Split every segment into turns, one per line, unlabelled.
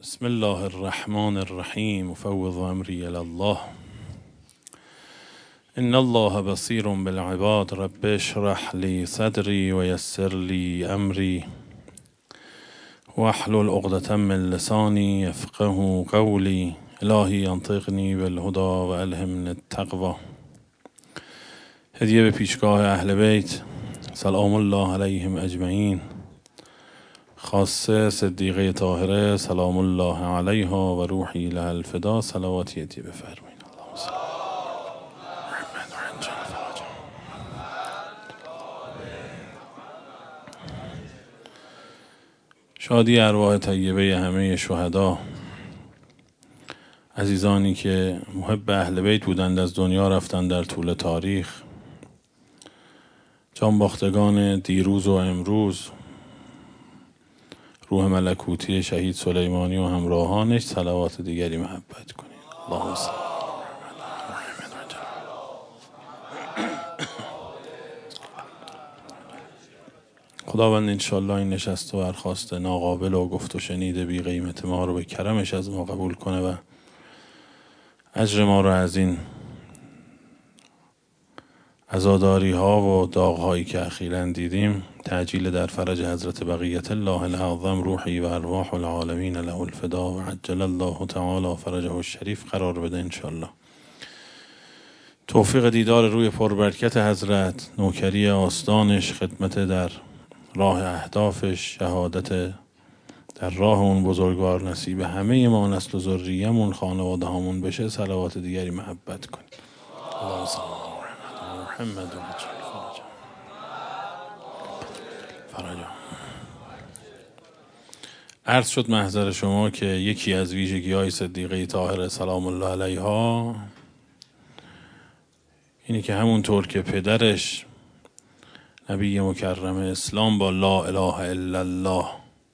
بسم الله الرحمن الرحیم افوض امری الی الله ان الله بصیر بالعباد رب اشرح لی صدری و یسر لی امری واحلل عقدة من لسانی یفقهوا قولی الهی انطقنی بالهدی و الهمنی التقوی. هدیه به پیشگاه اهل بیت سلام الله علیهم اجمعین، خاصه صدیقه طاهره سلام الله علیها و روحی لها الفدا. صلواتی هدیه بفرمایید. اللهم صل شادی ارواح طیبه همه شهدا، عزیزانی که محب اهل بیت بودند از دنیا رفتند در طول تاریخ، جانباختگان دیروز و امروز، روح ملکوتی شهید سلیمانی و همراهانش، صلوات دیگری محبت کنید. اللهم صل. خداوند انشالله این نشست و برخاست ناقابل و گفت و شنید بی قیمت ما رو به کرمش از ما قبول کنه و اجر ما رو از این عزاداری ها و داغ هایی که اخیراً دیدیم تعجیل در فرج حضرت بقیت الله الاعظم روحی و ارواح العالمین له الفدا و عجل الله تعالی فرجه الشریف قرار بده انشالله. توفیق دیدار روی پربرکت حضرت، نوکری آستانش، خدمت در راه اهدافش، شهادت در راه اون بزرگوار نصیب همه ما نسل و ذریه‌مون، خانواده هامون بشه. صلوات دیگری محبت کنید. اللهم صل علی محمد و عجل فرجا. عرض شد محضر شما که یکی از ویژگی‌های صدیقه طاهره سلام الله علیها اینه که همونطور که پدرش نبی مکرم اسلام با لا اله الا الله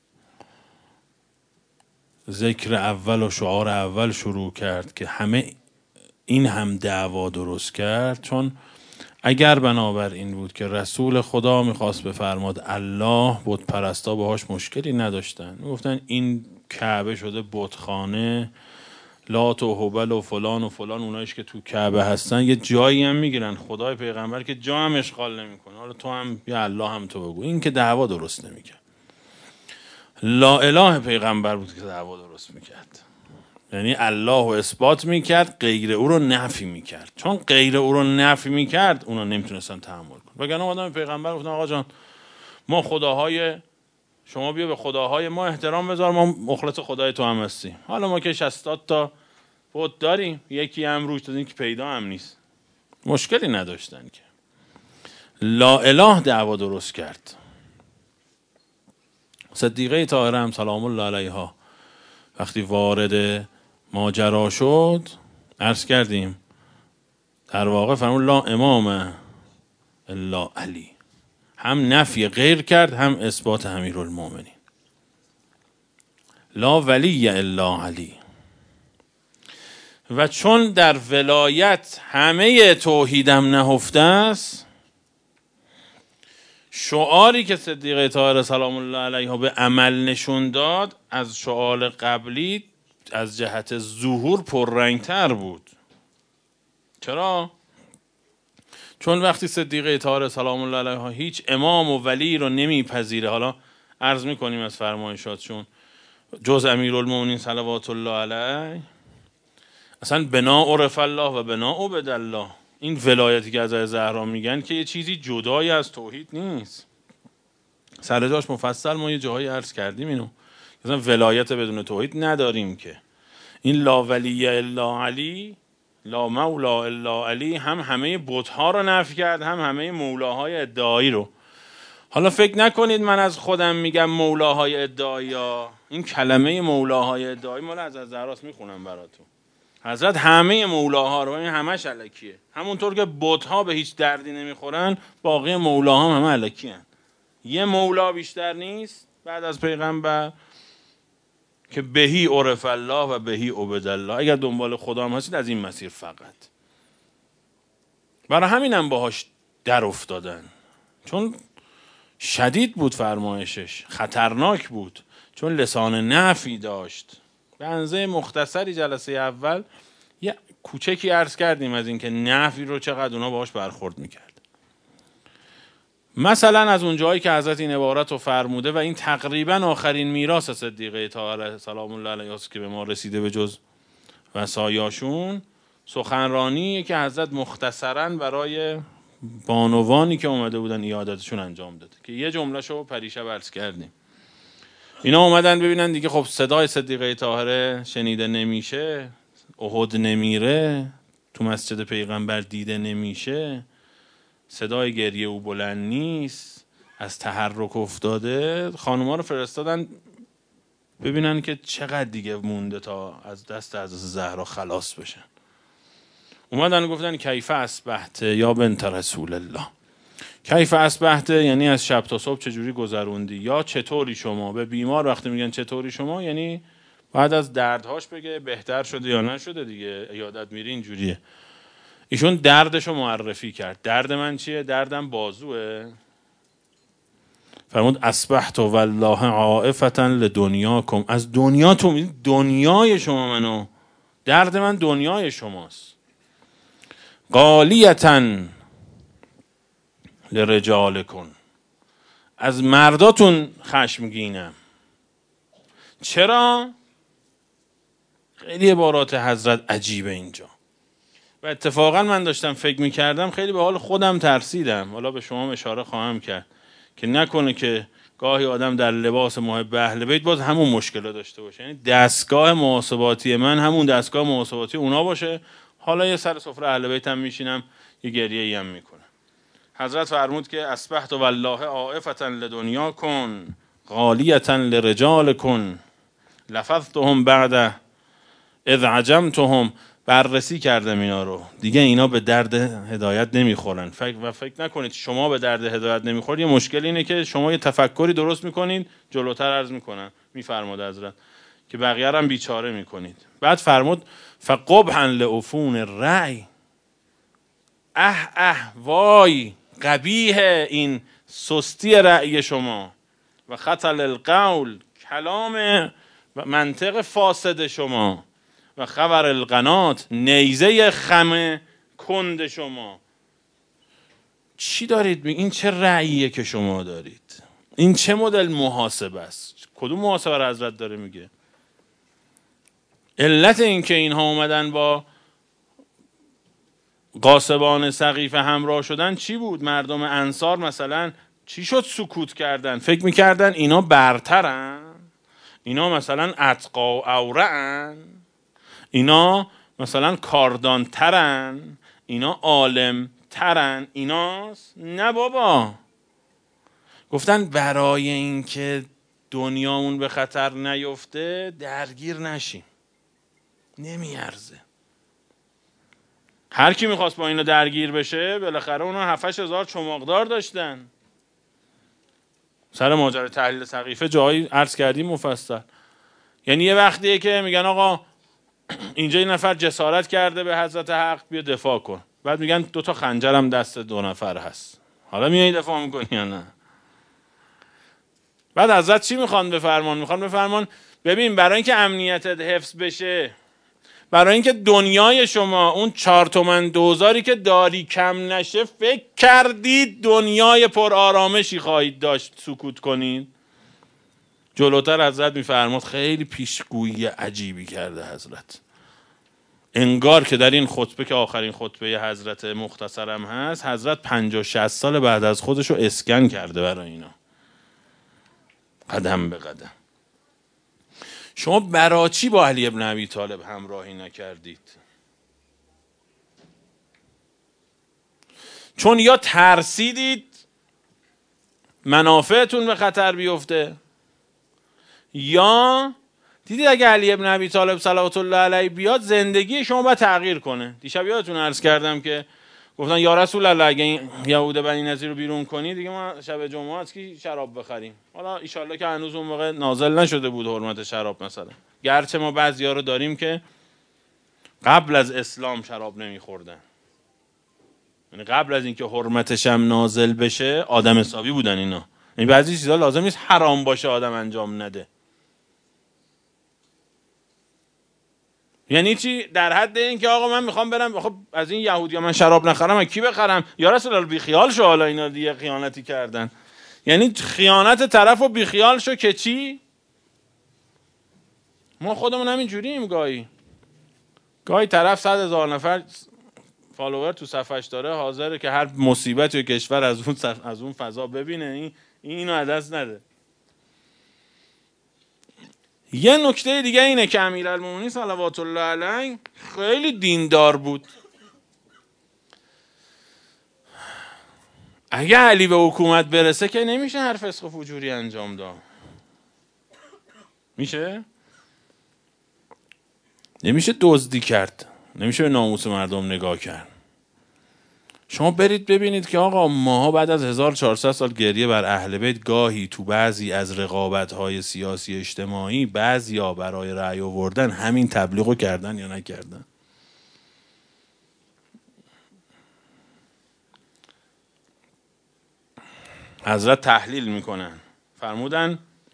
ذکر اول و شعار اول شروع کرد که همه این هم دعوا درست کرد، چون اگر بنابر این بود که رسول خدا میخواست بفرماد الله، بت پرستا باهاش مشکلی نداشتن، میگفتن این کعبه شده بتخانه، لات و هبل و فلان اونایش که تو کعبه هستن یه جایی هم میگیرن، خدای پیغمبر که جا هم اشغال نمیکنه، حالا تو هم یا الله هم تو بگو. این که دعوا درست نمیکرد. لا اله پیغمبر بود که دعوا درست میکرد، یعنی الله رو اثبات میکرد، غیر او رو نفی میکرد. چون غیر او رو نفی میکرد اونا نمیتونستن تحمل کنن. وگرنه آدم پیغمبر گفتن آقا جان ما خداهای شما بیا به خداهای ما احترام بذار، ما مخلص خدای تو هم هستیم. حالا ما که 60 تا بت داریم، یکی هم روش دادیم که پیدا هم نیست، مشکلی نداشتن که. لا اله دعوا درست کرد. صدیقه طاهره هم سلام الله علیها وقتی وارد ماجرا شد، عرض کردیم در واقع فرمود لا امام الا علی، هم نفی غیر کرد هم اثبات امیرالمومنین. لا ولی الا علی. و چون در ولایت همه توحیدم نهفته است، شعاری که صدیقه طاهره سلام الله علیها به عمل نشون داد از شعار قبلی از جهت ظهور پررنگتر بود. چرا؟ چون وقتی صدیقه طاهره سلام الله علیها هیچ امام و ولی رو نمیپذیره، حالا عرض میکنیم از فرمایشاتشون، جز امیرالمومنین صلوات الله علیه، اصلا بنا عرف الله و بنا عبد الله، این ولایتی که از زهرا میگن که یه چیزی جدای از توحید نیست. سر جاش مفصل ما یه جاهایی عرض کردیم اینو، مثلا ولایت بدون توحید نداریم که. این لا ولی الا علی، لا مولا الا علی، هم همه بت‌ها رو نفی کرد هم همه مولاهای ادعایی رو. حالا فکر نکنید من از خودم میگم مولاهای ادعایی ها، این کلمه مولاهای ادعایی مال از زهراست، میخونم براتون. حضرت همه مولاها رو، این همش الکیه. همونطور که بت‌ها به هیچ دردی نمیخورن، باقی مولاها هم الکی هن. یه مولا بیشتر نیست بعد از پیغمبر که بهی عرف الله و بهی عبد الله. اگر دنبال خدا هم هستید از این مسیر فقط. برای همینم باهاش در افتادن، چون شدید بود فرمایشش، خطرناک بود، چون لسان نفی داشت. به اندازه مختصری جلسه اول یه کوچکی عرض کردیم از اینکه نفی رو چقدر اونا باهاش برخورد میکرد. مثلا از اون جایی که حضرت این عبارت رو فرموده و این تقریبا آخرین میراث صدیقه طاهره سلام الله علیها است که به ما رسیده به جز وصایاشون، سخنرانی که حضرت مختصراً برای بانوانی که اومده بودن عیادتشون انجام داده که یه جمله‌شو پریشب عرض کردیم. اینا اومدن ببینن دیگه خب صدای صدیقه طاهره شنیده نمیشه، احد نمیره، تو مسجد پیغمبر دیده نمیشه، صدای گریه او بلند نیست، از تحرک افتاده. خانوما رو فرستادن ببینن که چقدر دیگه مونده تا از دست حضرت زهرا خلاص بشن. اومدن گفتن کیف اصبحت یا بنت رسول الله. کیف اصبحت یعنی از شب تا صبح چجوری گذروندی، یا چطوری شما. به بیمار وقتی میگن چطوری شما یعنی بعد از دردهاش بگه بهتر شده یا نشده دیگه، عیادت میری اینجوریه. ایشون دردشو معرفی کرد. درد من چیه؟ دردم بازوه. فرمود اصبحت والله عائفة لدنیاکم. از دنیاتون، دنیای شما منو، درد من دنیای شماست. غالیة لرجالکم. از مرداتون خشمگینم. چرا؟ خیلی عبارات حضرت عجیبه اینجا و اتفاقا من داشتم فکر میکردم خیلی به حال خودم ترسیدم. حالا به شما اشاره خواهم کرد که نکنه که گاهی آدم در لباس محب اهل بیت باز همون مشکل داشته باشه، یعنی دستگاه محاسباتی من همون دستگاه محاسباتی اونا باشه. حالا یه سر سفره اهل بیت هم میشینم یه گریه‌ای هم میکنم. حضرت فرمود که اصبحت والله عائفة لدنیاکم غالیة لرجالکم لفظتهم بعد اذ عجمتهم. بررسی کردم اینا رو، دیگه اینا به درد هدایت نمیخورن. فکر نکنید شما به درد هدایت نمیخورید. یه مشکل اینه که شما یه تفکری درست میکنید، جلوتر عرض میکنن میفرماد حضرت که بقیه هم بیچاره میکنید. بعد فرمود فقبحا لعفون الرأی. وای قبیح این سستی رأی شما و خطل القول، کلام و منطق فاسد شما و خبر القنات، نیزه خم کند شما. چی دارید این چه رأییه که شما دارید؟ این چه مدل محاسبه است؟ کدوم محاسبه را حضرت داره میگه؟ علت این که اینها اومدن با غاصبان سقیفه همراه شدن چی بود؟ مردم انصار مثلا چی شد سکوت کردن؟ فکر میکردن اینا برترن، اینا مثلا اتقا و اورعن، اینا مثلا کاردان ترن، اینا عالم ترن، ایناست؟ نه بابا. گفتن برای اینکه دنیامون به خطر نیفته درگیر نشیم، نمیارزه. هر کی میخواست با اینا درگیر بشه بالاخره اونا 7-8 چماقدار داشتن. سر ماجرای تحلیل سقیفه جایی عرض کردیم مفصل. یعنی یه وقتیه که میگن آقا اینجا این نفر جسارت کرده به حضرت حق، بیا دفاع کن. بعد میگن 2 خنجرم دست 2 نفر هست، حالا میای دفاع میکنی یا نه؟ بعد حضرت چی میخوان بفرمان؟ میخوان بفرمان ببین برای اینکه امنیتت حفظ بشه، برای اینکه دنیای شما اون 4 تومن دوزاری که داری کم نشه، فکر کردید دنیای پر آرامشی خواهید داشت سکوت کنید؟ جلوتر حضرت میفرماد، خیلی پیشگویی عجیبی کرده حضرت، انگار که در این خطبه که آخرین خطبه حضرت مختصرم هست، حضرت 50-60 سال بعد از خودشو اسکن کرده برای اینا، قدم به قدم. شما برای چی با علی ابن ابی طالب همراهی نکردید؟ چون یا ترسیدید منافعتون به خطر بیفته، یا دیدید اگه علی ابن ابی طالب صلوات الله علیه بیاد زندگی شما باید تغییر کنه. دیشب یادتون عرض کردم که گفتن یا رسول الله اگه این یهود بنی نضیر رو بیرون کنی دیگه ما شب جمعه از کی شراب بخریم؟ حالا ان شاءالله که هنوز اون موقع نازل نشده بود حرمت شراب مثلا، گرچه ما بعضیا رو داریم که قبل از اسلام شراب نمیخوردن، یعنی قبل از اینکه حرمتش هم نازل بشه آدم حسابی بودن اینا. یعنی بعضی چیزا لازم نیست حرام باشه آدم انجام نده. یعنی چی؟ در حد این که آقا من میخوام برم خب از این یهودیا من شراب نخرم، از کی بخرم؟ یا رسول الله بیخیال شو، حالا اینا دیگه خیانتی کردن. یعنی خیانت طرفو بیخیال شو که چی؟ ما خودمون همین جوریم. گاهی طرف 100,000 نفر فالوور تو صفحش داره، حاضره که هر مصیبت یا کشور از اون فضا ببینه، اینو از دست نده. یه نکته دیگه اینه که امیرالمومنین صلوات الله علیه خیلی دیندار بود. اگه علی به حکومت برسه که نمیشه هر فسق و فجوری انجام داد. میشه؟ نمیشه دزدی کرد، نمیشه به ناموس مردم نگاه کرد. شما برید ببینید که آقا ماها بعد از 1400 سال گریه بر اهل بیت گاهی تو بعضی از رقابت‌های سیاسی اجتماعی بعضیا برای رأی آوردن همین تبلیغو کردن یا نکردن. حضرت تحلیل میکنن، فرمودن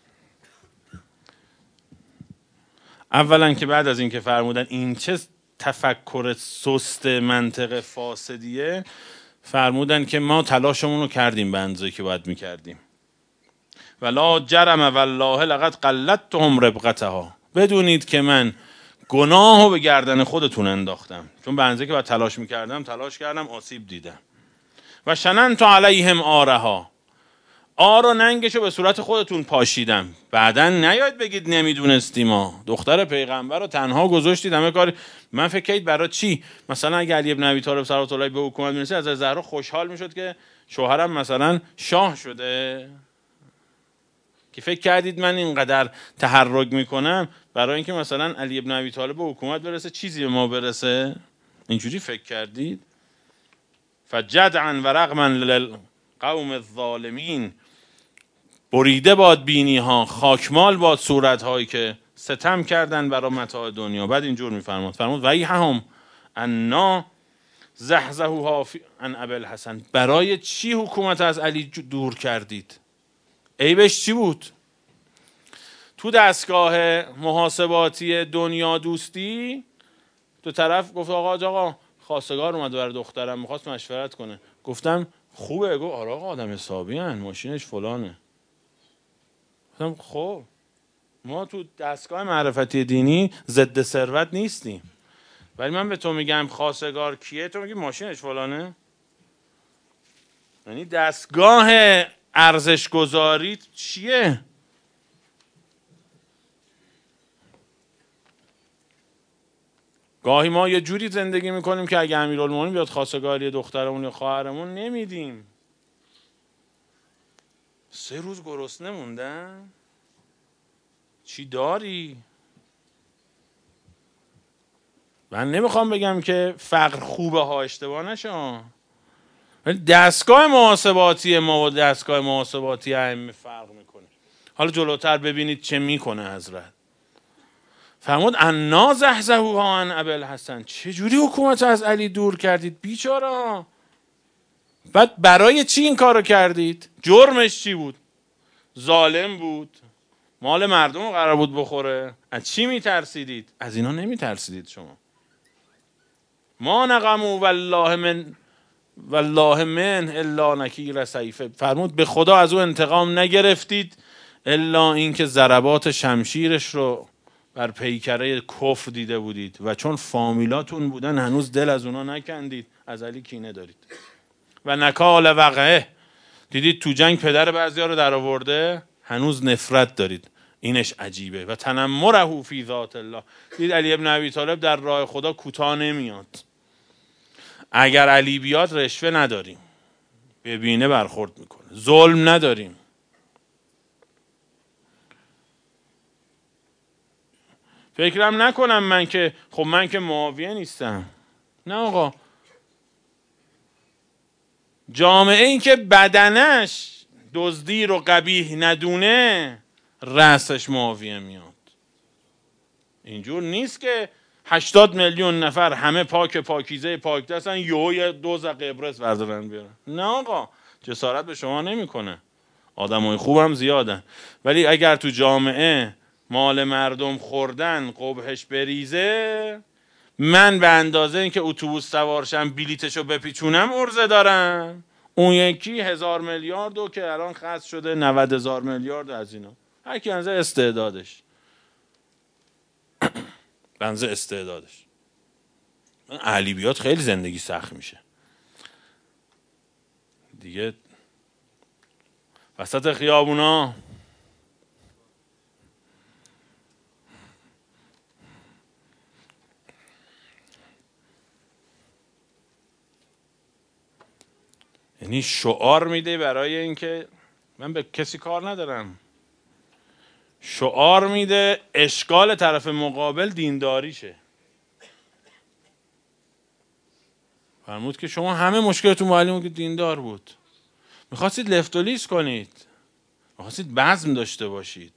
اولا که بعد از این که فرمودن این چه تفکر سست منطق فاسدیه، فرمودن که ما تلاشمون رو کردیم به اندازه که باید میکردیم. ولا جرم والله لقد قلدتهم ربقتها، بدونید که من گناهو به گردن خودتون انداختم، چون به اندازه که باید تلاش میکردم تلاش کردم، آسیب دیدم. و شننت علیهم آرها، آر و ننگشو به صورت خودتون پاشیدم. بعدن نیاید بگید نمیدونستیم، ما دختر پیغمبر رو تنها گذاشتید همه کار. من فکر کنید برای چی؟ مثلا اگه علی ابن ابی طالب صلوات الله به حکومت میرسه، از زهرا خوشحال میشد که شوهرم مثلا شاه شده؟ که فکر کردید من اینقدر تحرک میکنم برای اینکه مثلا علی ابن ابی طالب به حکومت برسه چیزی به ما برسه؟ اینجوری فکر کردید؟ فجدعا و رغما للقوم الظالمین، بریده باد بینی ها، خاکمال باد صورت هایی که ستم کردن برای متاع دنیا. بعد اینجور فرمود ویحهم انا زحزحوها عن ابی الحسن، برای چی حکومت از علی دور کردید؟ عیبش چی بود؟ تو دستگاه محاسباتی دنیا دوستی تو طرف گفت آقا خواستگار اومد برای دخترم میخواست مشورت کنه. گفتم خوبه؟ گفت آره آقا آدم حسابی هن، ماشینش فلانه. گفتم خب ما تو دستگاه معرفتی دینی ضد ثروت نیستیم، ولی من به تو میگم خواستگار کیه، تو میگی ماشینش فلانه. یعنی دستگاه ارزش گذاری چیه؟ گاهی ما یه جوری زندگی میکنیم که اگه امیرالمومنین بیاد خواستگاری دخترمون یا خواهرمون نمیدیم. 3 روز گرسنه موندن؟ چی داری؟ من نمیخوام بگم که فقر خوبه ها، اشتباه نشه، ولی دستگاه محاسباتی ما و دستگاه محاسباتی ائمه فرق میکنه. حالا جلوتر ببینید چه میکنه حضرت. فرمود انا زحزحوها عن ابی الحسن، چجوری حکومت از علی دور کردید بیچاره؟ بعد برای چی این کارو کردید؟ جرمش چی بود؟ ظالم بود، مال مردم رو قرار بود بخوره. از چی میترسیدید؟ از اینا نمیترسیدید شما. ما نقموا والله من الا نکیر سیفه، فرمود به خدا از او انتقام نگرفتید الا اینکه ضربات شمشیرش رو بر پیکره کفر دیده بودید و چون فامیلاتون بودن هنوز دل از اونا نکندید، از علی کینه دارید. و نکال وقعه، دیدید تو جنگ پدر بعضیا رو در آورده، هنوز نفرت دارید. اینش عجیبه. و تنمره فی ذات الله، دید علی ابن ابی طالب در راه خدا کوتاه نمیاد. اگر علی بیاد رشوه نداریم، ببینه برخورد میکنه، ظلم نداریم. فکرم نکنم من که معاویه نیستم. نه آقا، جامعه این که بدنش دزدی رو قبیح ندونه رأسش معاویه میاد. اینجور نیست که 80 میلیون نفر همه پاکیزه پاک دستن یه دوز قبرس بردارن بیارن. نه آقا، جسارت به شما نمیکنه. آدمای خوبم زیادن، ولی اگر تو جامعه مال مردم خوردن قبحش بریزه، من به اندازه اینکه اتوبوس سوارشم بلیتشو بپیچونم عرضه دارم، اون یکی 1000 میلیارد که الان خرج شده 90,000 میلیارد از اینا. هر کی بنزه استعدادش، بنزه استعدادش. علی بیاد خیلی زندگی سخت میشه دیگه. وسط خیابونا یعنی شعار میده برای اینکه من به کسی کار ندارم، شعار میده اشکال طرف مقابل دینداریشه. فرمود که شما همه مشکلتون معلومه که دیندار بود، میخواستید لفت و لیز کنید، میخواستید بزم داشته باشید.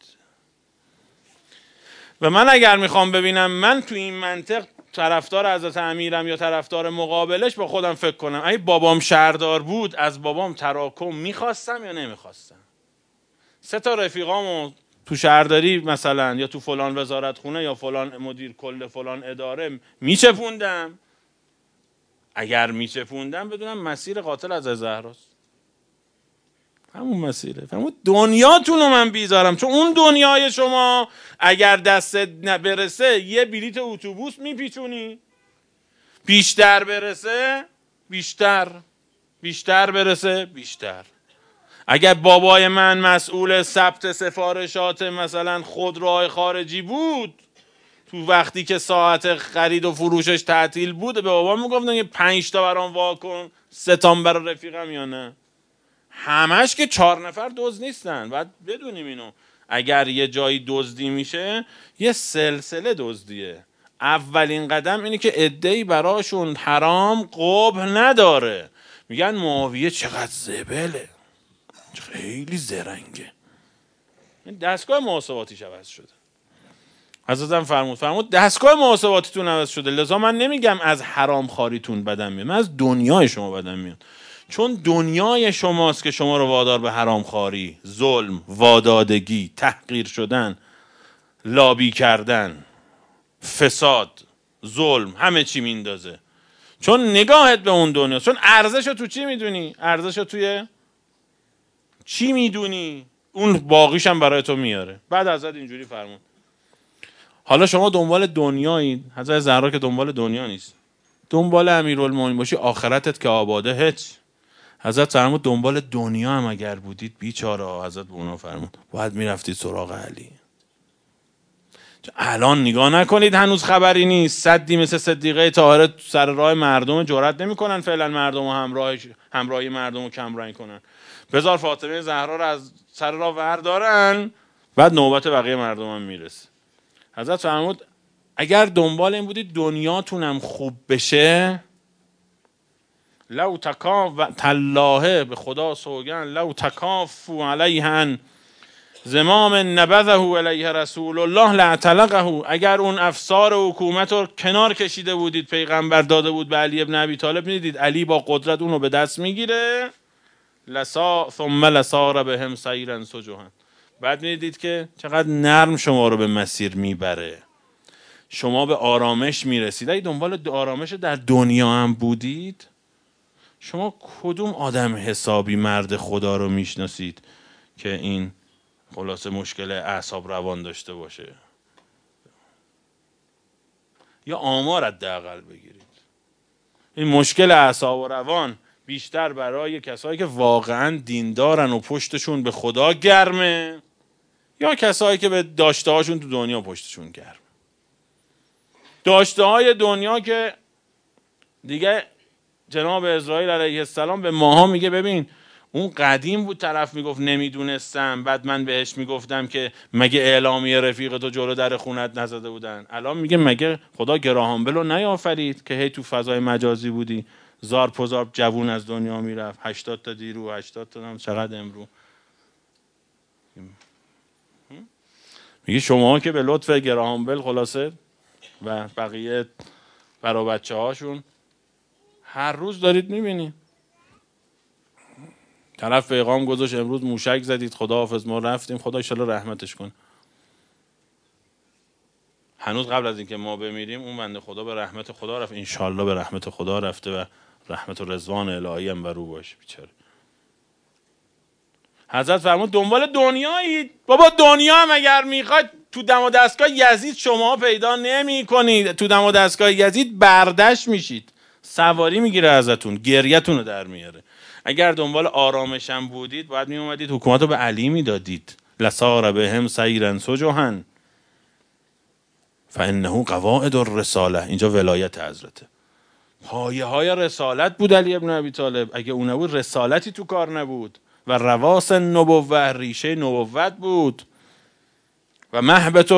و من اگر میخوام ببینم من تو این منطق طرفدار حضرت امیرم یا طرفدار مقابلش، با خودم فکر کنم اگه بابام شهردار بود از بابام تراکم میخواستم یا نمیخواستم. 3 تا رفیقامو تو شهرداری مثلا یا تو فلان وزارت خونه یا فلان مدیر کل فلان اداره میچپوندم، اگر میچپوندم بدونم مسیر قاتل از زهراست، همون مسیره. همون دنیاتون رو من بیزارم، چون اون دنیای شما اگر دستت برسه یه بلیت اتوبوس میپیچونی، بیشتر برسه بیشتر برسه بیشتر. اگر بابای من مسئول ثبت سفارشات مثلا خودروهای خارجی بود، تو وقتی که ساعت خرید و فروشش تعطیل بود به بابا میگفتن که 5 تا برام واکن 3 تا برای رفیقم یا نه. همش که 4 نفر دزد نیستن، باید بدونیم اینو. اگر یه جایی دزدی میشه یه سلسله دزدیه. اولین قدم اینه که عده‌ای براشون حرام قبح نداره، میگن معاویه چقدر زبله، خیلی زرنگه، دستگاه محاسباتیش عوض شده. حضرتم فرمود دستگاه محاسباتیتون عوض شده، لذا من نمیگم از حرام خاریتون بدم میاد، من از دنیای شما بدم میاد، چون دنیای شماست که شما رو وادار به حرام خاری، ظلم، وادادگی، تحقیر شدن، لابی کردن، فساد، ظلم، همه چی میندازه. چون نگاهت به اون دنیا، چون ارزشو تو چی میدونی؟ ارزشو توی چی میدونی؟ اون باقیش هم برای تو میاره. بعد حضرت اینجوری فرمود حالا شما دنبال دنیایید، حضرت زهرا که دنبال دنیا نیست، دنبال امیرالمومنین باشی آخرتت که آباده هیچ. حضرت فرمود دنبال دنیا هم اگر بودید بیچاره، حضرت به اونا فرمود باید میرفتید سراغ علی. الان نگاه نکنید هنوز خبری نیست، صدی مثل صدیقه طاهره سر راه مردم جرئت نمیکنن فعلا مردم و همراهی مردم رو کم رنگ کنن، بذار فاطمه زهرا رو از سر راه وردارن، بعد نوبت بقیه مردم هم میرسه. حضرت فرمود اگر دنبال این بودید دنیاتونم خوب بشه، لو تالله به خدا سوگن لو تکافوا علیهن زمام نبذه علیه رسول الله لاعتلقه، اگر اون افسار حکومت رو کنار کشیده بودید، پیغمبر داده بود به علی ابن ابی طالب، میدید علی با قدرت اون رو به دست میگیره، ثم لسار بهم سیرا سجحا، بعد میدید که چقدر نرم شما رو به مسیر میبره، شما به آرامش میرسید. اگه دنبال آرامش در دنیا هم بودید، شما کدوم آدم حسابی مرد خدا رو میشناسید که این خلاصه مشکل اعصاب روان داشته باشه؟ یا آمار حداقل بگیرید. این مشکل اعصاب و روان بیشتر برای کسایی که واقعا دیندارن و پشتشون به خدا گرمه، یا کسایی که به داشته هاشون تو دنیا پشتشون گرم. داشته های دنیا که دیگه جناب اسرائیل علیه السلام به ماها میگه ببین اون قدیم بود طرف میگفت نمیدونستم، بعد من بهش میگفتم که مگه اعلامیه رفیق تو جلو در خونت نزده بودن، الان میگه مگه خدا گراهام بل رو نیافرید که هی تو فضای مجازی بودی زار پزار جوون از دنیا میرفت، 80 تا دیرو 80 تا چقدر امرو. میگه شما که به لطف گراهام بل خلاصه و بقیه برا بچه هاشون هر روز دارید میبینید طرف پیغام گذاشت امروز موشک زدید خداحافظ ما رفتیم، خدا ان شاءالله رحمتش کنه. هنوز قبل از اینکه ما بمیریم اون بنده خدا به رحمت خدا رفت، انشالله به رحمت خدا رفته و رحمت و رضوان الهی هم بر او باشه. بیچاره حضرت فرمود دنبال دنیایید. بابا دنیا هم اگر میخواید تو دم و دستگاه یزید شما پیدا نمی کنید. تو دم و دستگاه یزید بردش میشید، سواری میگیره ازتون، گریتون رو در میاره. اگر دنبال آرامش هم بودید باید میومدید حکومت رو به علی میدادید. لسار بهم سیرا سجحا فانه قواعد الرساله. اینجا ولایت حضرته، پایه های رسالت بود علی ابن ابی طالب. اگه اون نبود رسالتی تو کار نبود. و رواس نبوت، ریشه نبوت بود. و محبت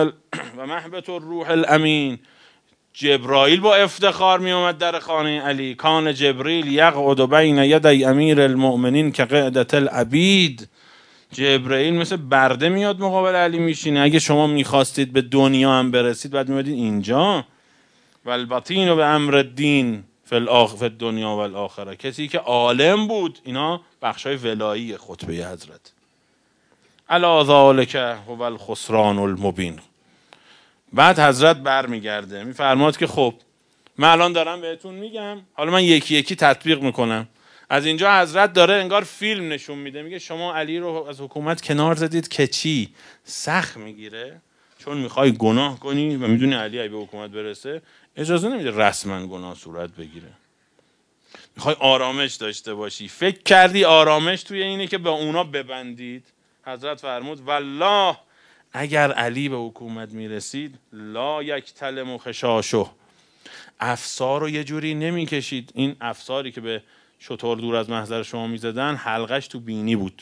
الروح الامین. جبرائیل با افتخار می اومد در خانه علی. کان جبریل یقعد بین یدی امیر المؤمنین که قعدت العبید. جبرائیل مثل برده میاد مقابل علی میشینه. اگه شما میخواستید به دنیا هم برسید بعد میادید اینجا. و البطین به امر الدین فی الدنیا و الاخره. کسی که عالم بود. اینا بخشای ولایی خطبه حضرت. الا ذالک هو الخسران المبین. بعد حضرت برمیگرده میفرماد که خب من الان دارم بهتون میگم، حالا من یکی یکی تطبیق میکنم. از اینجا حضرت داره انگار فیلم نشون میده. میگه شما علی رو از حکومت کنار زدید که چی؟ سخت میگیره چون میخوای گناه کنی و میدونی علی اگه به حکومت برسه اجازه نمیده رسما گناه صورت بگیره. میخوای آرامش داشته باشی، فکر کردی آرامش توی اینه که با اونا ببندید. حضرت فرمود والله اگر علی به حکومت میرسید لا یک تلم خشاشو، افسار رو یه جوری نمیکشید. این افساری که به شطور دور از محضر شما میزدن حلقش تو بینی بود.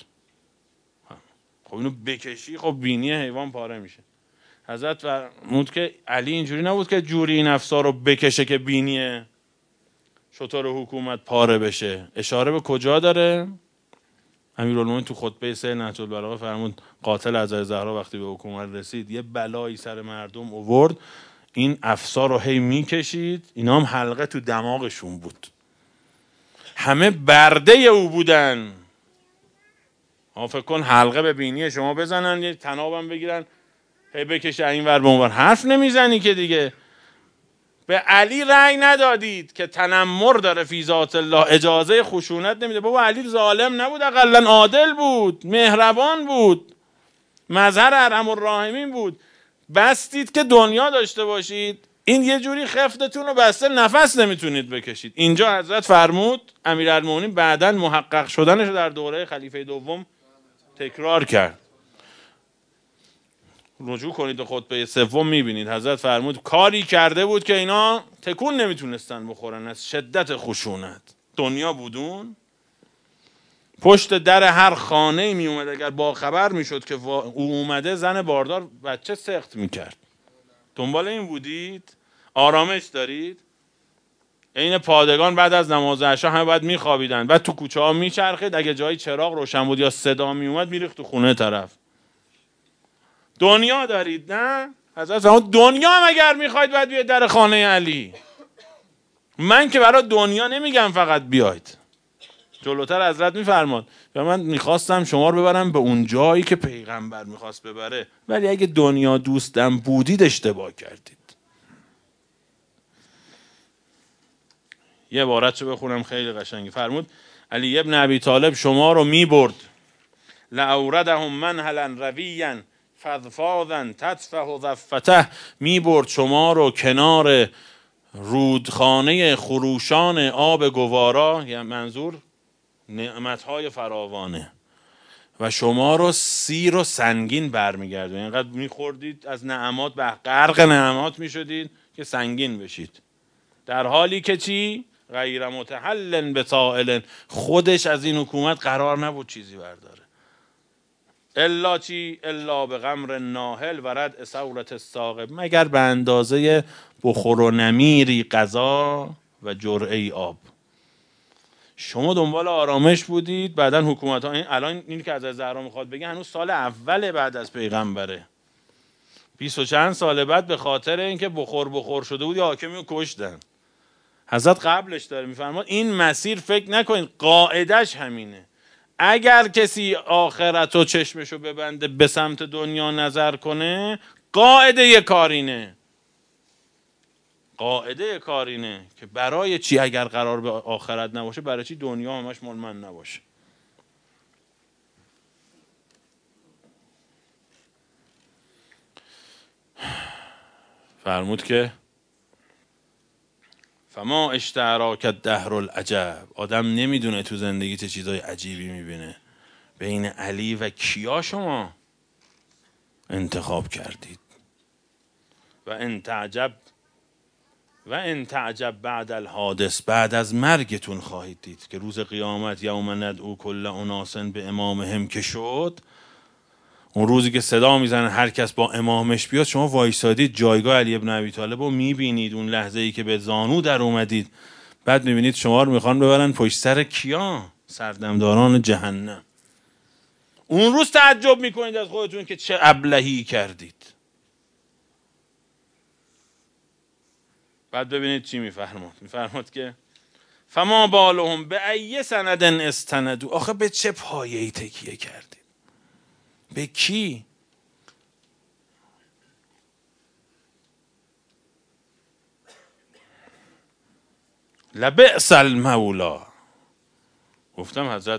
خب اینو بکشی خب بینی حیوان پاره میشه. حضرت فرمود که علی اینجوری نبود که جوری این افسار رو بکشه که بینی شطور حکومت پاره بشه. اشاره به کجا داره؟ امیرالمومنین تو خطبه سه نهج البلاغه فرمود قاتل حضرت زهرا وقتی به حکومت رسید یه بلایی سر مردم آورد، این افسار رو هی میکشید، اینا هم حلقه تو دماغشون بود، همه برده او بودن. فکر کن حلقه به بینی شما بزنن یه تنابم بگیرن هی بکشه این ور به اون ور، حرف نمیزنی که دیگه. به علی رأی ندادید که تنمر داره فی ذات الله، اجازه خشونت نمیده. بابا علی ظالم نبود، اقلا عادل بود، مهربان بود، مظهر ارحم الراحمین بود. بستید که دنیا داشته باشید، این یه جوری خفتتون رو بسته نفس نمیتونید بکشید. اینجا حضرت فرمود امیرالمومنین بعداً محقق شدنش در دوره خلیفه دوم تکرار کرد. رجوع کنید به خطبه سوم میبینید حضرت فرمود کاری کرده بود که اینا تکون نمیتونستن بخورن از شدت خشونت. دنیا بودون پشت در هر خانه می اومد، اگر با خبر میشد که او اومده زن باردار بچه سخت میکرد. دنبال این بودید؟ آرامش دارید؟ این پادگان بعد از نماز عشا همه باید میخوابیدن، بعد تو کوچه ها میچرخید، اگه جایی چراغ روشن بود یا صدا میومد میریخت تو خونه طرف. دنیا دارید نه؟ حضرت فرمود دنیا هم اگر میخواید باید بیاید در خانه علی. من که برای دنیا نمیگم فقط بیاید. جلوتر حضرت میفرماد و من میخواستم شما رو ببرم به اون جایی که پیغمبر میخواست ببره، ولی اگه دنیا دوستم بودید اشتباه کردید. یه عبارتشو بخونم خیلی قشنگه. فرمود علی ابن ابی طالب شما رو میبرد لأوردهم منهلا رویا فضفاضا تطفح ضفته، میبرد شما رو کنار رودخانه خروشان آب گوارا، یعنی منظور نعمتهای فراوانه، و شما رو سیر و سنگین برمیگردون. اینقدر میخوردید از نعمات به غرق نعمات میشدید که سنگین بشید، در حالی که چی؟ غیر متحل بسائل، خودش از این حکومت قرار نبود چیزی برداره. الا چی؟ الا به غمر ناهل و رد ثورت الثاقب، مگر به اندازه بخور و نمیری غذا و جرعه آب. شما دنبال آرامش بودید، بعدن حکومت ها الان این که از زهرا میخواد بگه هنوز سال اول بعد از پیغمبره، 20 و چند سال بعد به خاطر اینکه بخور شده بود یا حاکمی رو کشتن. حضرت قبلش داره میفرماد این مسیر فکر نکنید قاعدش همینه. اگر کسی آخرت و چشمشو ببنده به سمت دنیا نظر کنه، قاعده کارینه که برای چی اگر قرار به آخرت نباشه، برای چی دنیا همش مال من نباشه؟ فرمود که فما اشتراک الدهر العجب، آدم نمیدونه تو زندگی چه چیزای عجیبی میبینه. بین علی و کیا شما انتخاب کردید؟ و ان تعجب بعد الحادث، بعد از مرگتون خواهید دید که روز قیامت یوم ندعو کل اناس به امامهم که شد، اون روزی که صدا میزنن هر کس با امامش بیاد، شما وایسادید جایگاه علی ابن ابی طالب رو میبینید، اون لحظه ای که به زانو در اومدید، بعد میبینید شما رو میخوان ببرن پشت سر کیا؟ سردمداران جهنم. اون روز تعجب میکنید از خودتون که چه ابلهی کردید. بعد ببینید چی میفرماد که فما بالهم به ای سند استندوا، آخه به چه پایه‌ای تکیه کردید؟ به کی؟ لبئس المولا، گفتم حضرت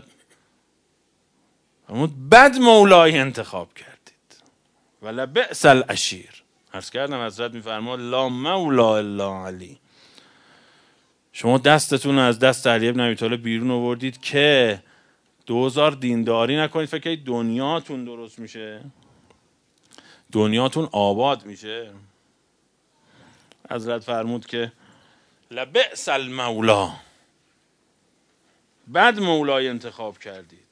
فرمود بد مولای انتخاب کردید. و لبئس العشیر، عرض کردم حضرت میفرماد لا مولا الا علی، شما دستتون از دست علی ابن ابی طالب بیرون آوردید که 2000 دینداری نکنید، فکر کنید دنیاتون درست میشه، دنیاتون آباد میشه. حضرت فرمود که لبئس المولا، بد مولای انتخاب کردید.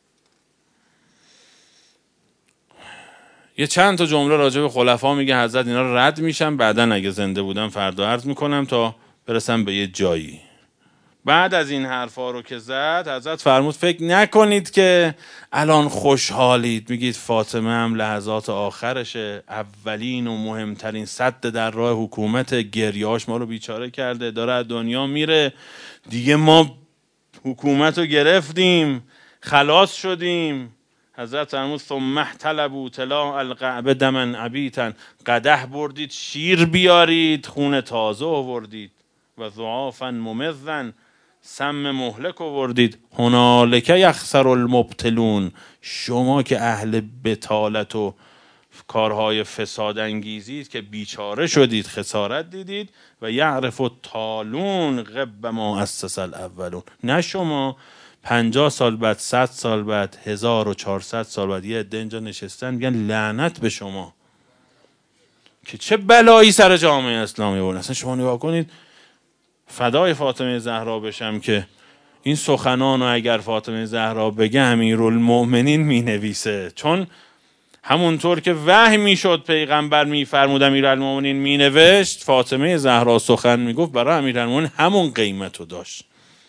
یه چند تا جمله راجع به خلفا میگه حضرت، اینا رو رد میشم بعدن اگه زنده بودم فردا عرض میکنم تا برسم به یه جایی. بعد از این حرفا رو که زد حضرت فرمود فکر نکنید که الان خوشحالید، میگید فاطمه هم لحظات آخرشه، اولین و مهمترین سد در راه حکومت، گریاش ما رو بیچاره کرده، داره از دنیا میره دیگه، ما حکومت رو گرفتیم، خلاص شدیم. حضرت فرمود ثم احتلبوا طلاء القعبه دما عبیتا، قدح بردید شیر بیارید، خون تازه آوردید، و ضعافا ممزا، سم مهلک آوردید. هنالک یخسر المبطلون، شما که اهل بطالت و کارهای فساد انگیزید که بیچاره شدید، خسارت دیدید. و یعرف التالون غب ما اسس الاولون، نه شما 50 سال بعد، 100 سال بعد، 1400 سال بعد یه عده اینجا نشستن میگن لعنت به شما که چه بلایی سر جامعه اسلامی بود. اصلا شما نگاه کنید، فدای فاطمه زهرا بشم که این سخنانو اگر فاطمه زهرا بگه امیرالمؤمنین می نویسه، چون همونطور که وحی میشد پیغمبر میفرمود امیرالمؤمنین می نوشت، فاطمه زهرا سخن میگفت برای امیرالمؤمنین همون قیمتو داشت.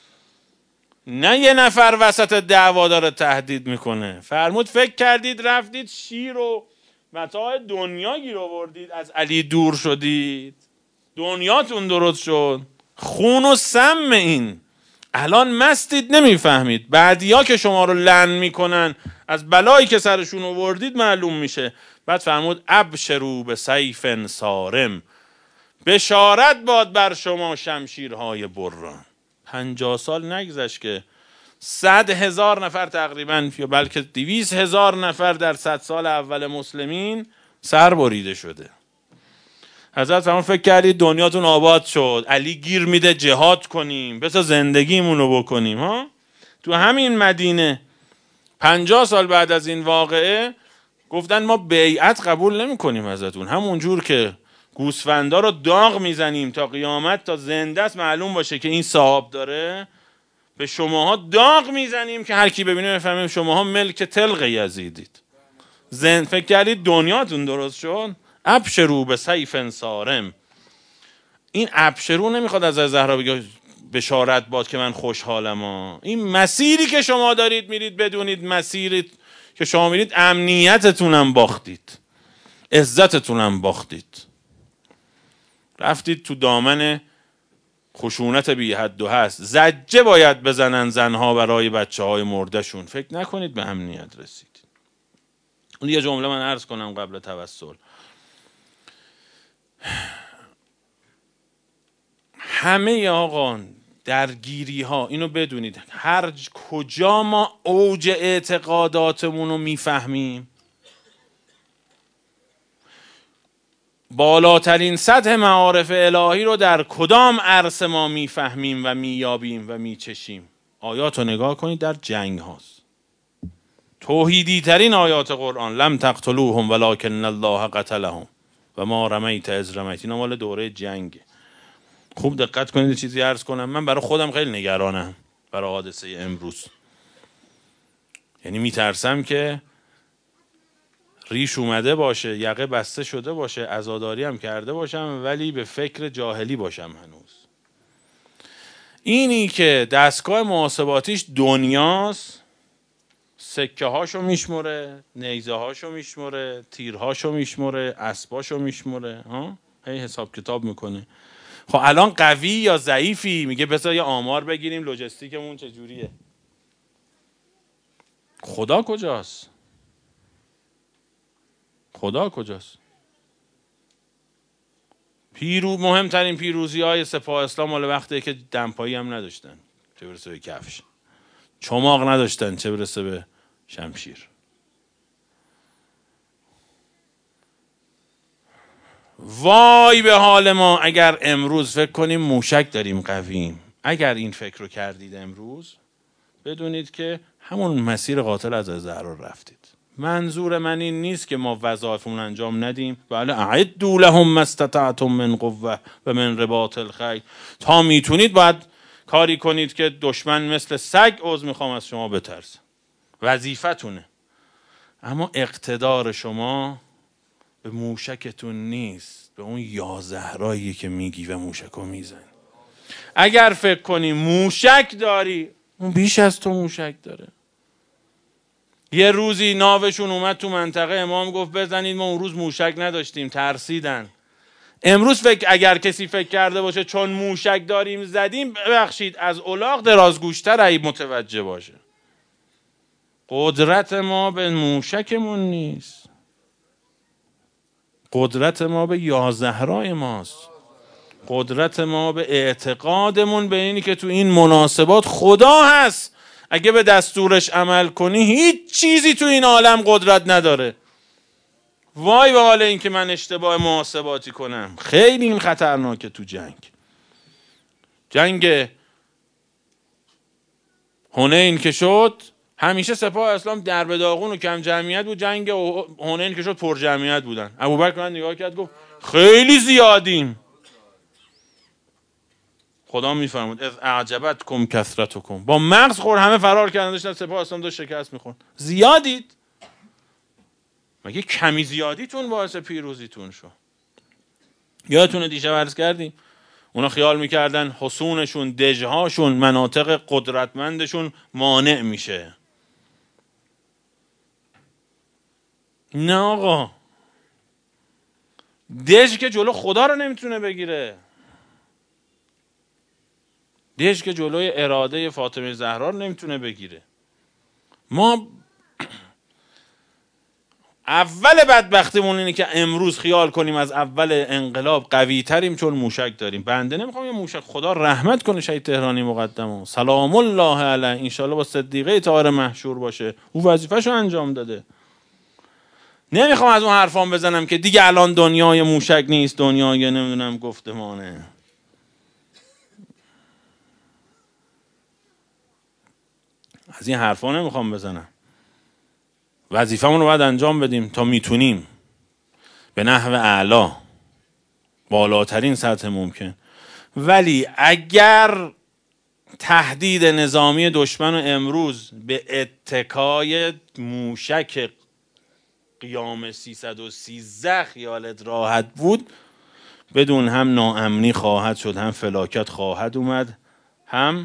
نه یه نفر وسط دعوا داره تهدید میکنه. فرمود فکر کردید رفتید شیر و متاع دنیا گیر آوردید، از علی دور شدید، دنیاتون درست شد، خون و سم این. الان مستید نمیفهمید، بعدیا که شما رو لعن میکنن از بلایی که سرشون آوردید معلوم میشه. بعد فرمود ابشروا بسیف صارم، بشارت باد بر شما شمشیرهای بران. 50 سال نگذشت که 100,000 نفر تقریبا، یا بلکه 200,000 نفر در 100 سال اول مسلمین سر بریده شده. حضرت فرمود فکر کردید دنیاتون آباد شد، علی گیر میده جهاد کنیم، بسا زندگیمونو بکنیم ها. تو همین مدینه 50 سال بعد از این واقعه گفتن ما بیعت قبول نمی کنیم ازتون، همون جور که گوسفندا رو داغ میزنیم تا قیامت تا زنده است معلوم باشه که این صاحب داره، به شماها داغ میزنیم که هر کی ببینه بفهمیم شماها ملک تلق یزیدید. فکر کردید دنیاتون درست شد؟ ابشروا بسیف صارم. این ابشرو نمیخواد از زهرا بگه بشارت باد که من خوشحالم ها. این مسیری که شما دارید میرید بدونید مسیری که شما میرید امنیتتونم باختید، عزتتونم باختید، رفتید تو دامن خشونت بی حد و هست. زجه باید بزنن زنها برای بچه های مردشون، فکر نکنید به امنیت رسید. اون یه جمله من عرض کنم قبل توسل. همه آقا درگیری ها، اینو بدونید، هر کجا ما اوج اعتقاداتمون رو میفهمیم، بالاترین سطح معارف الهی رو در کدام عرصه ما میفهمیم و مییابیم و میچشیم؟ آیات رو نگاه کنید، در جنگ هاست. توحیدی ترین آیات قرآن، لم تقتلوهم ولکن الله قتلهم و ما رمیت اذ رمیت. اینا مال دوره جنگه. خوب دقت کنید چیزی عرض کنم. من برای خودم خیلی نگرانم برای حادثه امروز. یعنی میترسم که ریش اومده باشه، یقه بسته شده باشه، عزاداری هم کرده باشم ولی به فکر جاهلی باشم هنوز. اینی که دستگاه محاسباتیش دنیاست، سکه هاشو میشمره، نیزه هاشو میشمره، تیرهاشو میشمره، اسباشو میشمره، هی حساب کتاب میکنه. خب الان قوی یا ضعیفی؟ میگه بذار یه آمار بگیریم لوجستیکمون چجوریه. خدا کجاست؟ خدا کجاست؟ مهمترین پیروزی های سپاه اسلام مال وقتی که دمپایی هم نداشتن چه برسه به کفش، چماق نداشتن چه برسه به شمشیر. وای به حال ما اگر امروز فکر کنیم موشک داریم قویم. اگر این فکر رو کردید امروز، بدونید که همون مسیر قاتل از زهرا رفتید. منظور من این نیست که ما وظایفمون انجام ندیم. بله، اعدوا لهم ما استطعتم من قوه و من رباط الخیل. تا میتونید باید کاری کنید که دشمن مثل سگ عذر میخوام از شما بترسه. وظیفتونه. اما اقتدار شما به موشکتون نیست، به اون یا زهرایی که میگی و موشکو میزن. اگر فکر کنی موشک داری، اون بیش از تو موشک داره. یه روزی ناوشون اومد تو منطقه، امام گفت بزنید، ما اون روز موشک نداشتیم، ترسیدن. امروز اگر کسی فکر کرده باشه چون موشک داریم زدیم، ببخشید از الاغ درازگوشتر ای متوجه باشه. قدرت ما به موشکمون نیست، قدرت ما به یا زهرای ماست. قدرت ما به اعتقادمون به اینی که تو این مناسبات خدا هست. اگه به دستورش عمل کنی هیچ چیزی تو این عالم قدرت نداره. وای به حال این که من اشتباه محاسباتی کنم. خیلی این خطرناکه تو جنگ حنین که شد، همیشه سپاه اسلام درب داغون و کم جمعیت بود. جنگ حنین که شد پر جمعیت بودن. ابوبکر نگاه کرد گفت خیلی زیادیم. خدا میفرمود اذ اعجبتکم کثرتکم، با مغز خور همه فرار کردن، داشتن سپاه اسلام داشت شکست میخورد. زیادید، مگه کمی زیادیتون باعث پیروزیتون شد؟ یادتونه دیشب عرض کردیم اونا خیال میکردن حصونشون، دژهاشون، مناطق قدرتمندشون مانع میشه. نه آقا، دژ که جلو خدا رو نمیتونه بگیره. دژ که جلوی اراده فاطمه زهرا رو نمیتونه بگیره. ما اول بدبختیمون اینه که امروز خیال کنیم از اول انقلاب قوی تریم چون موشک داریم. بنده نمیخوام یه موشک، خدا رحمت کنه شهید تهرانی مقدمو سلام الله علیه، انشالله با صدیقه طاهره محشور باشه، او وظیفه‌شو انجام داده. نمیخوام از اون حرفام بزنم که دیگه الان دنیای موشک نیست، دنیای نمیدونم گفتمانه. از این حرفا نمیخوام بزنم. وظیفمون رو باید انجام بدیم تا میتونیم، به نحو اعلا، بالاترین سطح ممکن. ولی اگر تهدید نظامی دشمن امروز به اتکای موشک قیام 313 خیالت راحت بود، بدون هم ناامنی خواهد شد، هم فلاکت خواهد اومد، هم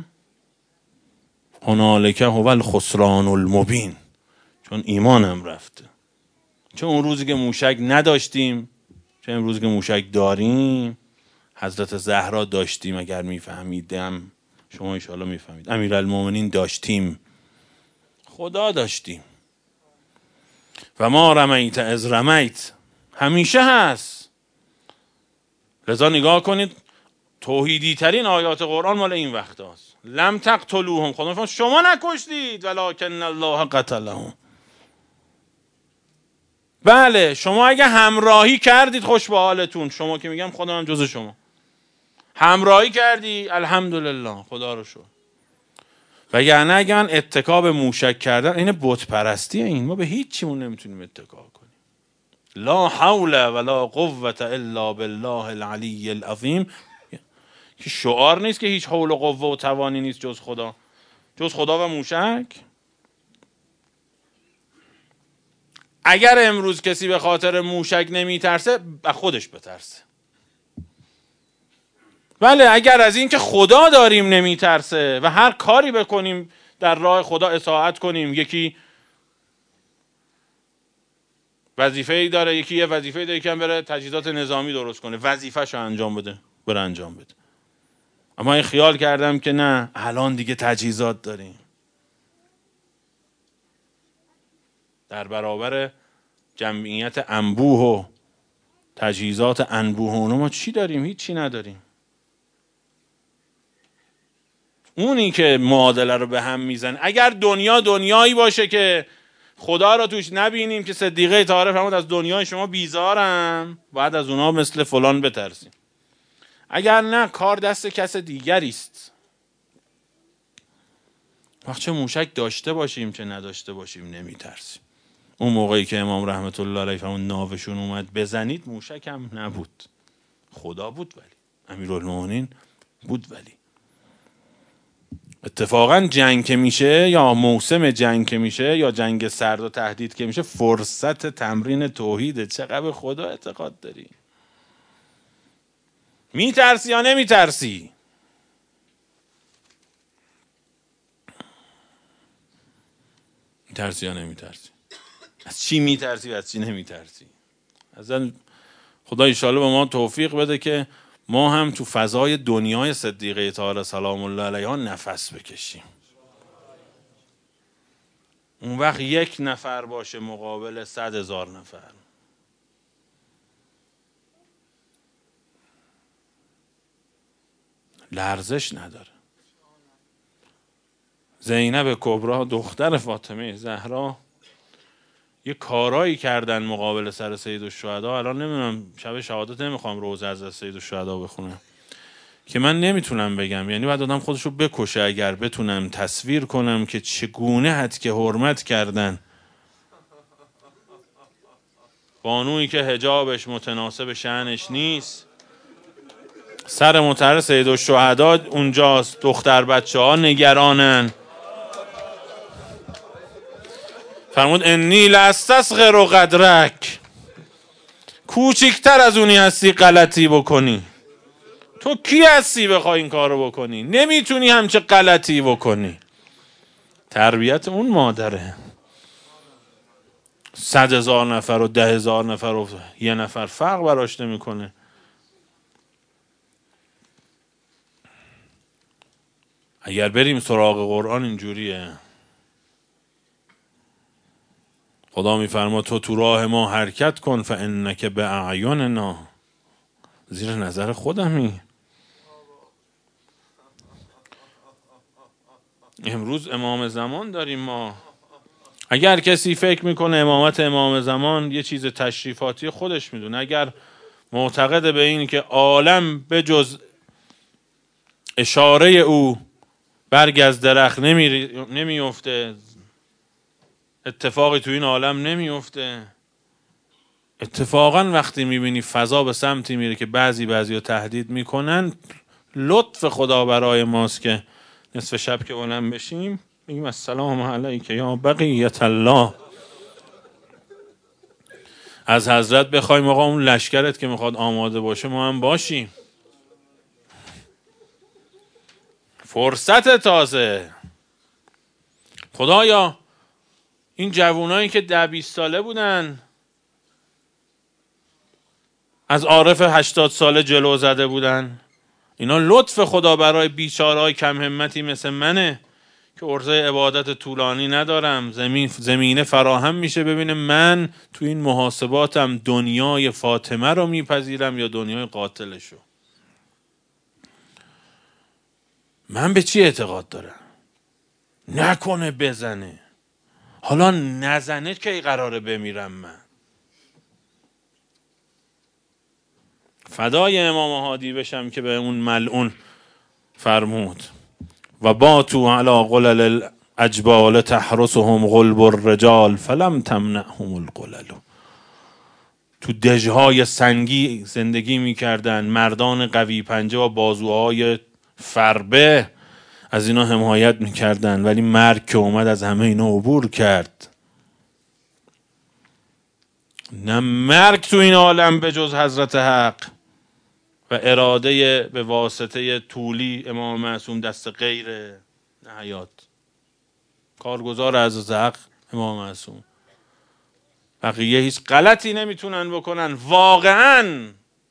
هنالک هو الخسران المبین، چون ایمانم رفته. چون اون روزی که موشک نداشتیم، چون امروزی که موشک داریم، حضرت زهرا داشتیم. اگر میفهمیدم، شما انشاءالله میفهمید، امیرالمومنین داشتیم، خدا داشتیم. و ما رمیت اذ رمیت همیشه هست. لذا نگاه کنید توحیدی ترین آیات قرآن مال این وقت هست. لم تقتلوهم، خدا میفرماید شما نکشتید ولکن الله قتلهم. بله شما اگه همراهی کردید خوش به حالتون، شما که میگم خدا من جز شما همراهی کردی الحمدلله خدا رو شکر. وگرنه اگه من اتکا به موشک کردن این بت پرستیه، این ما به هیچ چیمون نمیتونیم اتکا کنیم. لا حول ولا قوة الا بالله العلی العظیم که شعار نیست که هیچ حول و قوه و توانی نیست جز خدا، جز خدا و موشک. اگر امروز کسی به خاطر موشک نمیترسه خودش بترسه. بله اگر از این که خدا داریم نمیترسه و هر کاری بکنیم در راه خدا اطاعت کنیم، یکی وظیفه‌ای داره، یکی یه وظیفه‌ای داره، یکی هم بره تجهیزات نظامی درست کنه، وظیفه‌شو انجام بده، بره انجام بده. اما این خیال کردم که نه الان دیگه تجهیزات داریم، در برابر جمعیت انبوه و تجهیزات انبوهونه ما چی داریم؟ هیچی نداریم. اونی که معادله رو به هم میزنه. اگر دنیا دنیایی باشه که خدا رو توش نبینیم که صدیقه طاهره فرمود از دنیای شما بیزارم، باید از اونا مثل فلان بترسیم. اگر نه کار دست کس دیگری است. وقت چه موشک داشته باشیم چه نداشته باشیم نمیترسیم. اون موقعی که امام رحمت الله علیه فرمود ناوشون اومد بزنید، موشک هم نبود، خدا بود، ولی امیرالمومنین بود. ولی اتفاقا جنگ که میشه یا موسم جنگ که میشه یا جنگ سرد و تهدید که میشه فرصت تمرین توحیده. چقدر به خدا اعتقاد داری؟ میترسی یا نمیترسی؟ میترسی یا نمیترسی؟ از چی میترسی و از چی نمیترسی؟ ازن خدا انشاءالله به ما توفیق بده که ما هم تو فضای دنیای صدیقه طاهره سلام الله علیها نفس بکشیم. اون وقت یک نفر باشه مقابل 100,000 نفر. لرزش نداره. زینب کبرا دختر فاطمه زهرا یه کارایی کردن مقابل سر سیدالشهدا. الان نمیدونم شب شهادت نمیخوام روزه از سیدالشهدا بخونم که من نمیتونم بگم، یعنی باید آدم خودشو بکشه اگر بتونم تصویر کنم که چگونه حد که حرمت کردن بانویی که حجابش متناسب شأنش نیست، سر مطهر سیدالشهدا اونجاست، دختر بچه ها نگرانن. فرمود انی لاستصغر قدرک، کوچکتر از اونی هستی غلطی بکنی. تو کی هستی بخوای این کارو بکنی؟ نمیتونی همچه غلطی بکنی. تربیت اون مادره. 100,000 نفر و 10,000 نفر و یه نفر فرق براش نمیکنه. اگر بریم سراغ قرآن اینجوریه. خدا میفرما تو راه ما حرکت کن فانک باعیننا، زیر نظر خودمی. امروز امام زمان داریم ما. اگر کسی فکر میکنه امامت امام زمان یه چیز تشریفاتی خودش میدونه، اگر معتقد به این که عالم به جز اشاره او برگ از درخت نمیفته، اتفاقی تو این عالم نمیفته، اتفاقا وقتی میبینی فضا به سمتی میره که بعضی رو تهدید میکنن، لطف خدا برای ماست که نصف شب که بلند بشیم میگیم السلام علیک یا بقیت الله. از حضرت بخوایم آقا اون لشکرت که میخواد آماده باشه ما هم باشیم. فرصت تازه. خدایا این جوانایی که 10-20 ساله بودن از عارف 80 ساله جلو زده بودن، اینا لطف خدا برای بیچاره‌های کم همتی مثل منه که عرضه عبادت طولانی ندارم. زمینه فراهم میشه ببینه من تو این محاسباتم دنیای فاطمه رو میپذیرم یا دنیای قاتلشو. من به چی اعتقاد دارم؟ نکنه بزنه. حالا نزنه که قراره بمیرم من. فدای امام هادی بشم که به اون ملعون فرمود و باتوا علی قلل الاجبال تحرسهم قلب الرجال فلم تمنعهم القلل. تو دژهای سنگی زندگی میکردن، مردان قوی پنجه و بازوهای فربه از اینا حمایت میکردن، ولی مرگ که اومد از همه اینا عبور کرد. نه مرگ تو این عالم به جز حضرت حق و اراده به واسطه طولی امام معصوم دست غیره، نه حیات. کارگزار حضرت حق امام معصوم. بقیه هیچ غلطی نمیتونن بکنن واقعا،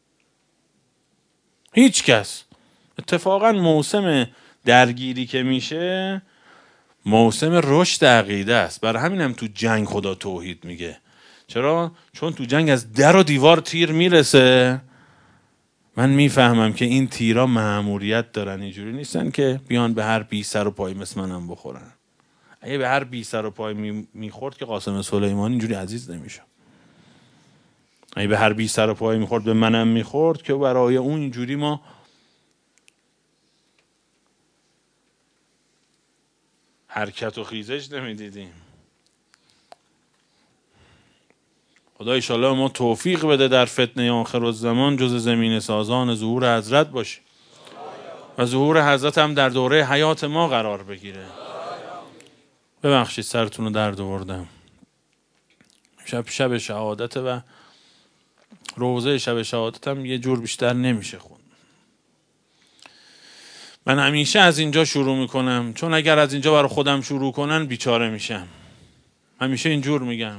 هیچ کس. اتفاقا موسم درگیری که میشه موسم رشد عقیده است. برای همینم تو جنگ خدا توحید میگه. چرا؟ چون تو جنگ از در و دیوار تیر میرسه. من میفهمم که این تیرا مأموریت دارن، اینجوری نیستن که بیان به هر بی سر و پای مثل منم بخورن. اگه به هر بی سر و پای میخورد که قاسم سلیمانی اینجوری عزیز نمیشه. اگه به هر بی سر و پای میخورد به منم میخورد که برای اون اینجوری ما حرکت و خیزش نمیدیدیم. خدا ایشالله ما توفیق بده در فتنه آخر الزمان جز زمین سازان ظهور حضرت باشه و ظهور حضرت هم در دوره حیات ما قرار بگیره. ببخشید سرتون رو درد آوردم. شب شهادت و روزه شب شهادت هم یه جور بیشتر نمیشه خون. من همیشه از اینجا شروع میکنم، چون اگر از اینجا برای خودم شروع کنن بیچاره میشم. همیشه اینجور میگم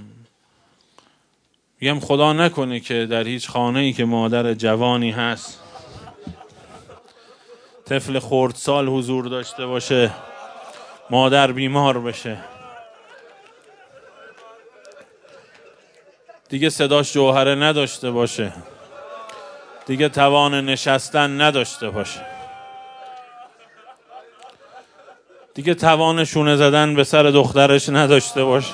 خدا نکنه که در هیچ خانه‌ای که مادر جوانی هست طفل خردسال حضور داشته باشه، مادر بیمار بشه، دیگه صداش جوهره نداشته باشه، دیگه توان نشستن نداشته باشه، دیگه توان شونه زدن به سر دخترش نداشته باشه،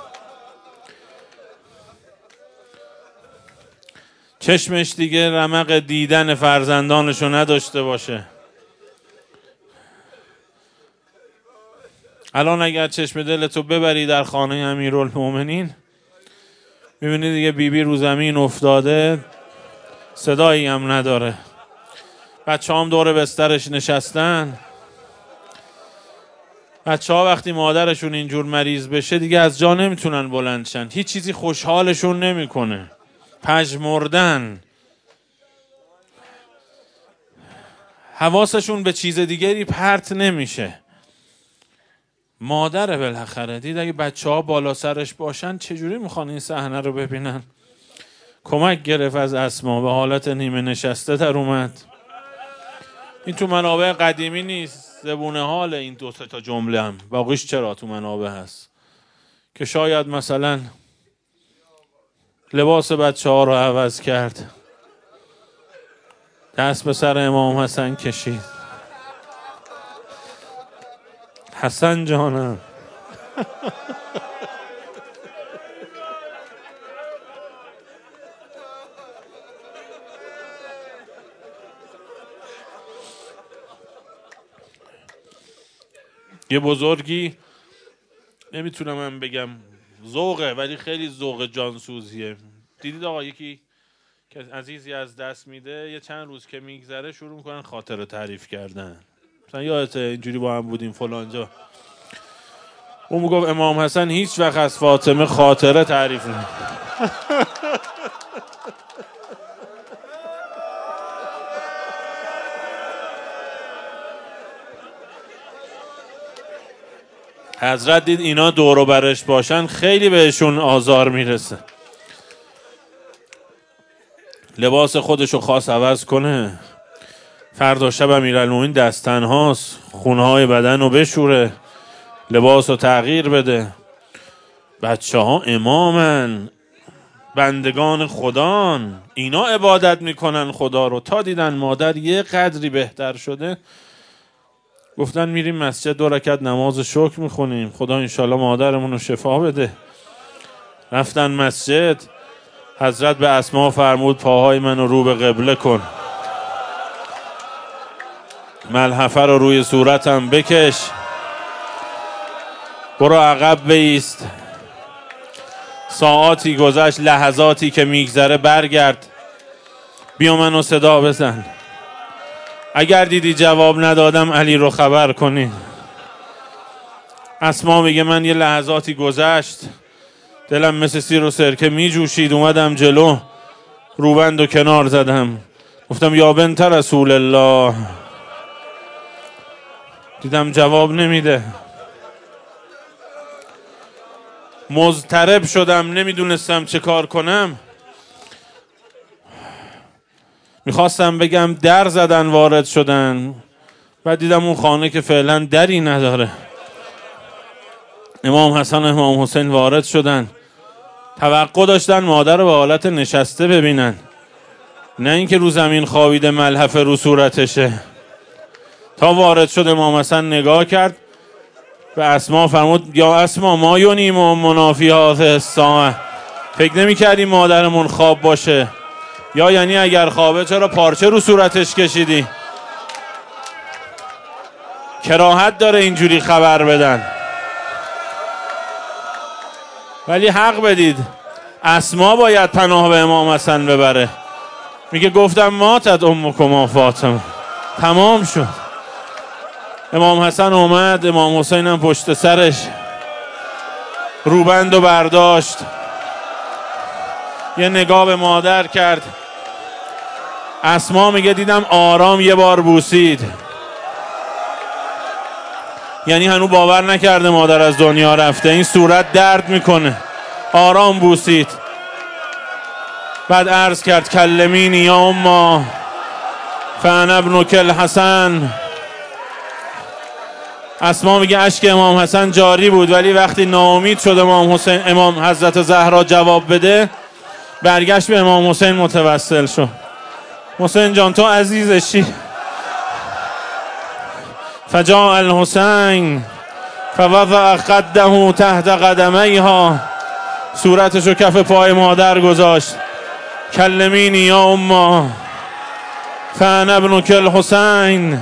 چشمش دیگه رمق دیدن فرزندانشو نداشته باشه. الان اگر چشم دلتو ببری در خانه امیرالمومنین میبینی دیگه بیبی رو زمین افتاده، صدایی هم نداره، بچه هم دور بسترش نشستن. بچه ها وقتی مادرشون اینجور مریض بشه دیگه از جا نمیتونن بلند شن، هیچ چیزی خوشحالشون نمیکنه، پژمردن، حواسشون به چیز دیگری پرت نمیشه. مادره بالاخره. دید اگه بچه ها بالا سرش باشن چجوری میخوان این صحنه رو ببینن؟ کمک گرفت از اسما، به حالت نیمه نشسته در اومد. این تو منابع قدیمی نیست، زبون حال این دو تا جمله هم باقیش چرا تو منابع هست که شاید مثلا لباس بچه ها رو عوض کرد، دست به سر امام حسن کشید. حسن جانم یه بزرگی، نمیتونم من بگم ذوقه ولی خیلی ذوق جانسوزیه. دیدید آقا یکی که عزیزی از دست میده، یه چند روز که میگذره شروع میکنن خاطره تعریف کردن. مثلا یادته اینجوری با هم بودیم فلانجا، اون میگفت امام حسن هیچ وقت از فاطمه خاطره تعریف نمی‌کنه. حضرت دید اینا دور و برش باشن خیلی بهشون آزار میرسه، لباس خودشو خواست عوض کنه. فردا شب امیرالمومنین دست تنهاست، خونهای بدن رو بشوره، لباس رو تغییر بده. بچه ها امامن، بندگان خدان، اینا عبادت میکنن خدا رو. تا دیدن مادر یه قدری بهتر شده گفتن میریم مسجد 2 رکعت نماز شکر میخونیم، خدا انشالله مادرمون رو شفا بده. رفتن مسجد، حضرت به اسما فرمود پاهای منو رو به قبله کن، ملحفه رو روی صورتم بکش، برو عقب بایست. ساعاتی گذشت، لحظاتی که میگذره، برگرد بیا منو صدا بزن. اگر دیدی جواب ندادم علی رو خبر کنین. اسما میگه من یه لحظاتی گذشت، دلم مثل سیر و سرکه میجوشید، اومدم جلو، روبند و کنار زدم، گفتم یا بنت رسول الله. دیدم جواب نمیده، مضطرب شدم، نمیدونستم چه کار کنم. میخواستم بگم در زدن وارد شدن، بعد دیدم اون خانه که فعلا دری نداره. امام حسن و امام حسین وارد شدن، توقع داشتن مادر رو به حالت نشسته ببینن، نه اینکه رو زمین خوابیده ملحفه رو صورتشه. تا وارد شد امام حسن نگاه کرد، به اسما فرمود یا اسما ما یونیم و منافیات الساعه. فکر نمی کردیم مادرمون خواب باشه؟ یا یعنی اگر خوابه چرا پارچه رو صورتش کشیدی؟ کراهت داره اینجوری خبر بدن. ولی حق بدید، اسما باید پناه به امام حسن ببره. میگه گفتم ماتت امکما فاطمه، تمام شد. امام حسن اومد، امام حسین هم پشت سرش، روبند و برداشت، یه نگاه به مادر کرد. اسما میگه دیدم آرام یه بار بوسید، یعنی هنوز باور نکرده مادر از دنیا رفته، این صورت درد میکنه. آرام بوسید، بعد عرض کرد کلمینی یا اما فانا ابنک الحسن. اسما میگه اشک امام حسن جاری بود، ولی وقتی ناامید شد امام حضرت زهرا جواب بده، برگشت به امام حسین متوسل شد. حسین جان تو عزیزشی. فجاء الحسین فوضع قده تحت قدمیها، صورتشو کف پای مادر گذاشت. کلمینی یا اما فانا ابنک الحسین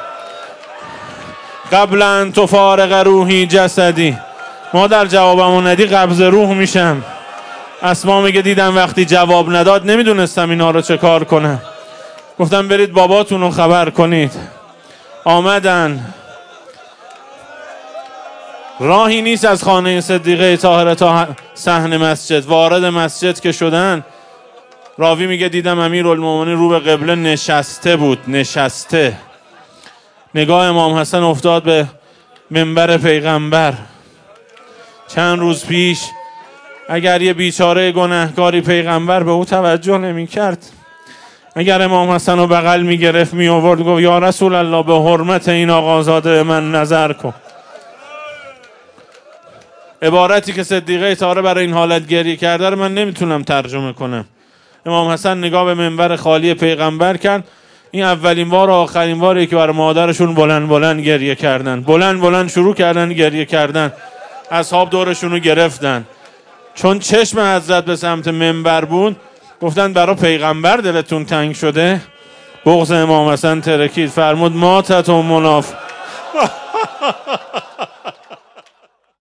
قبل ان تفارق روحی جسدی. مادر جوابمو ندی قبض روح میشم. اسما میگه دیدم وقتی جواب نداد نمیدونستم اینا رو چه کار کنم. گفتم برید باباتون رو خبر کنید. آمدن، راهی نیست از خانه صدیقه طاهره تا صحن مسجد. وارد مسجد که شدن، راوی میگه دیدم امیرالمومنین رو به قبله نشسته بود، نشسته. نگاه امام حسن افتاد به منبر پیغمبر. چند روز پیش اگر یه بیچاره گناهکاری پیغمبر به او توجه نمی کرد، اگر امام حسن رو بغل می گرفت می آورد گفت یا رسول الله به حرمت این آقازاده من نظر کن. عبارتی که صدیقه طاهره برای این حالت گریه کرده رو من نمیتونم ترجمه کنم. امام حسن نگاه به منبر خالی پیغمبر کرد. این اولین بار و آخرین باری که برای مادرشون بلند بلند گریه کردن. بلند بلند شروع کردن گریه کردن. اصحاب دورشون رو گرفتن. چون چشم حضرت به سمت منبر بود، گفتن برای پیغمبر دلتون تنگ شده؟ بغض امام حسن ترکید، فرمود ماتت و مناف